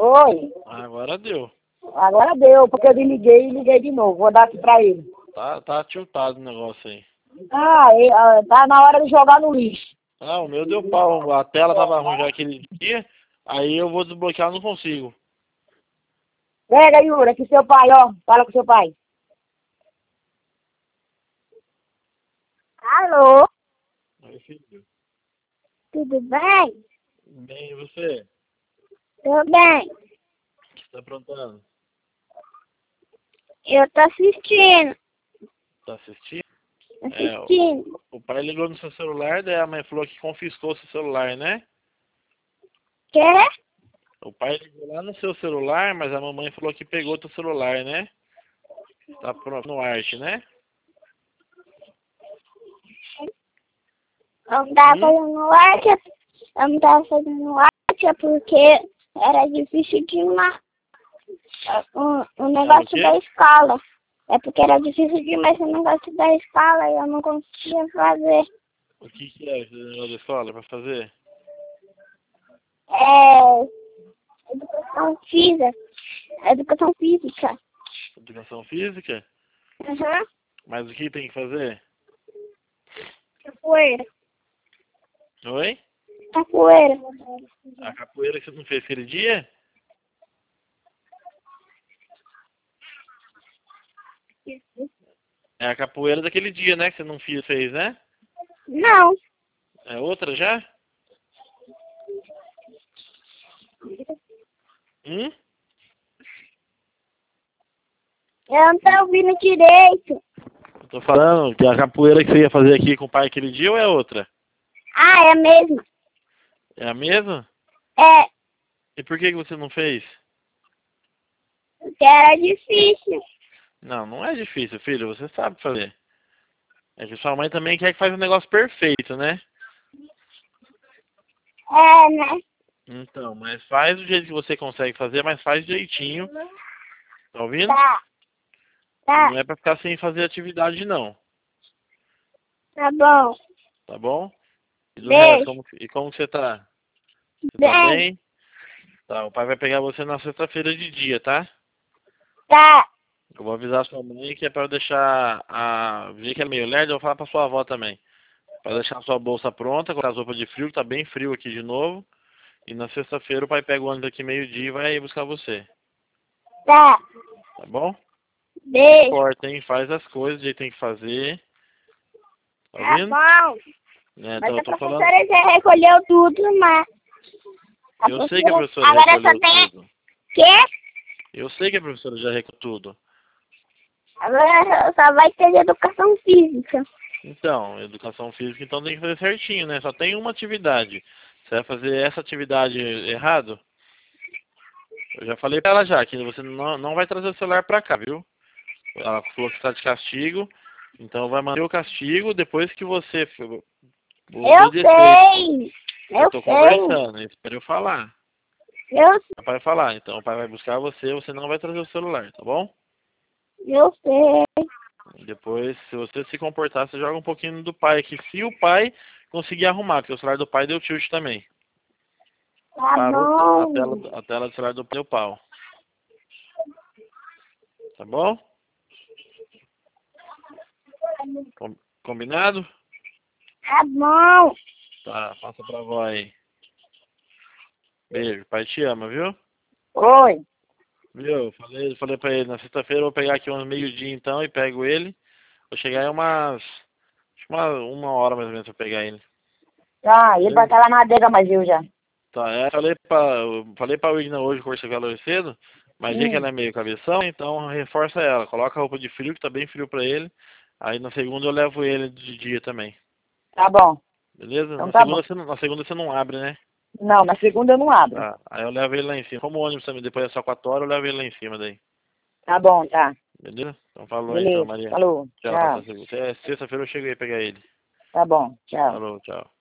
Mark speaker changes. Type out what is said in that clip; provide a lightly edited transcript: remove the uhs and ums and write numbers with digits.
Speaker 1: Oi.
Speaker 2: Agora deu.
Speaker 1: Agora deu, porque eu desliguei e liguei de novo. Vou dar aqui pra ele.
Speaker 2: Tá tiltado o negócio aí.
Speaker 1: Tá na hora de jogar no lixo.
Speaker 2: Ah, o meu deu pau. A tela tava ruim já aquele dia. Aí eu vou desbloquear, não consigo.
Speaker 1: Pega, Yura, aqui seu pai, ó. Fala com seu pai. Alô?
Speaker 2: Aí, filho.
Speaker 1: Tudo bem?
Speaker 2: Bem, e você?
Speaker 1: Tudo bem.
Speaker 2: O que você tá aprontando?
Speaker 1: Eu tô assistindo.
Speaker 2: Tá assistindo?
Speaker 1: Assistindo.
Speaker 2: O pai ligou no seu celular, daí a mãe falou que confiscou seu celular, né?
Speaker 1: Quê?
Speaker 2: O pai ligou lá no seu celular, mas a mamãe falou que pegou teu celular, né? Tá pronto no arte, né?
Speaker 1: Eu não tava fazendo arte. Eu não tava fazendo arte porque era difícil demais. O
Speaker 2: Era o
Speaker 1: negócio
Speaker 2: quê?
Speaker 1: da escala. É porque era difícil demais o negócio da escala e eu não conseguia fazer.
Speaker 2: O que é esse negócio da escola pra fazer?
Speaker 1: Educação física. Educação física.
Speaker 2: Educação física?
Speaker 1: Uhum.
Speaker 2: Mas o que tem que fazer?
Speaker 1: Capoeira.
Speaker 2: Oi?
Speaker 1: Capoeira.
Speaker 2: A capoeira que você não fez aquele dia? É a capoeira daquele dia, né? Que você não fez, né?
Speaker 1: Não.
Speaker 2: É outra já? Hum?
Speaker 1: Eu não tô ouvindo direito.
Speaker 2: Eu tô falando que a capoeira que você ia fazer aqui com o pai aquele dia ou é outra?
Speaker 1: Ah, é mesmo?
Speaker 2: É a mesma?
Speaker 1: É.
Speaker 2: E por que você não fez?
Speaker 1: Porque era difícil.
Speaker 2: Não, não é difícil, filho. Você sabe fazer. É que sua mãe também quer que faça um negócio perfeito, né?
Speaker 1: É, né?
Speaker 2: Então, mas faz do jeito que você consegue fazer, mas faz direitinho. Tá ouvindo?
Speaker 1: Tá.
Speaker 2: Não
Speaker 1: Tá.
Speaker 2: é pra ficar sem fazer atividade, não.
Speaker 1: Tá bom.
Speaker 2: Tá bom? E do resto,
Speaker 1: Beijo.
Speaker 2: como que você tá? Você tá
Speaker 1: Bem.
Speaker 2: bem? Tá, o pai vai pegar você na sexta-feira de dia, tá?
Speaker 1: Tá.
Speaker 2: Eu vou avisar sua mãe que é pra deixar a... Ver que é meio lerdo, eu vou falar pra sua avó também. Pra deixar a sua bolsa pronta, com as roupas de frio, que tá bem frio aqui de novo. E na sexta-feira o pai pega o ônibus aqui meio-dia e vai buscar você.
Speaker 1: Tá.
Speaker 2: Tá bom? Se
Speaker 1: Beijo.
Speaker 2: porta, hein? Faz as coisas do jeito que tem que fazer. Tá
Speaker 1: Tá
Speaker 2: ouvindo?
Speaker 1: bom.
Speaker 2: É, então
Speaker 1: Mas
Speaker 2: eu
Speaker 1: a
Speaker 2: tô falando.
Speaker 1: professora já recolheu tudo, mas... A
Speaker 2: Eu sei que a
Speaker 1: professora...
Speaker 2: professora
Speaker 1: Agora só
Speaker 2: recolheu
Speaker 1: tem...
Speaker 2: tudo.
Speaker 1: Quê?
Speaker 2: Eu sei que a professora já recolheu tudo.
Speaker 1: Agora só vai ter de educação física.
Speaker 2: Então, educação física, então tem que fazer certinho, né? Só tem uma atividade. Você vai fazer essa atividade errado? Eu já falei pra ela já, que você não vai trazer o celular pra cá, viu? Ela falou que está de castigo, então vai manter o castigo depois que você
Speaker 1: Eu
Speaker 2: obedecer.
Speaker 1: sei.
Speaker 2: Eu
Speaker 1: Eu
Speaker 2: tô
Speaker 1: sei.
Speaker 2: conversando, espera eu falar.
Speaker 1: Eu,
Speaker 2: O pai vai falar, então o pai vai buscar você, você não vai trazer o celular, tá bom?
Speaker 1: eu sei.
Speaker 2: Depois, se você se comportar, você joga um pouquinho do pai aqui. Se o pai conseguir arrumar, porque o celular do pai deu tilt também.
Speaker 1: Tá
Speaker 2: Parou
Speaker 1: bom.
Speaker 2: a tela do celular do pai deu pau. Tá bom? Combinado?
Speaker 1: Tá bom.
Speaker 2: Tá, passa pra avó aí. Beijo, pai te ama, viu?
Speaker 1: Oi.
Speaker 2: Viu? Falei pra ele, na sexta-feira eu vou pegar aqui uns meio-dia então e pego ele. Vou chegar aí acho uma hora mais ou menos pra pegar ele.
Speaker 1: Tá, ele vai
Speaker 2: Beleza?
Speaker 1: estar lá na adega, mas eu já.
Speaker 2: Tá, eu falei pra Wigna hoje, conversei com ela hoje cedo, mas vi que ela é meio cabeção, então reforça ela. Coloca a roupa de frio, que tá bem frio pra ele. Aí na segunda eu levo ele de dia também.
Speaker 1: Tá bom.
Speaker 2: Beleza?
Speaker 1: Então tá bom.
Speaker 2: Na segunda você não abre, né?
Speaker 1: Não, na segunda eu não abro.
Speaker 2: Tá. Aí eu levo ele lá em cima. Como o ônibus também depois é só 4 horas, eu levo ele lá em cima daí.
Speaker 1: Tá bom, tá.
Speaker 2: Beleza? Então falou então,
Speaker 1: Beleza.
Speaker 2: Maria.
Speaker 1: Falou.
Speaker 2: Tchau,
Speaker 1: Tchau.
Speaker 2: até sexta-feira eu chego aí pegar ele.
Speaker 1: Tá bom. Tchau.
Speaker 2: Falou, tchau.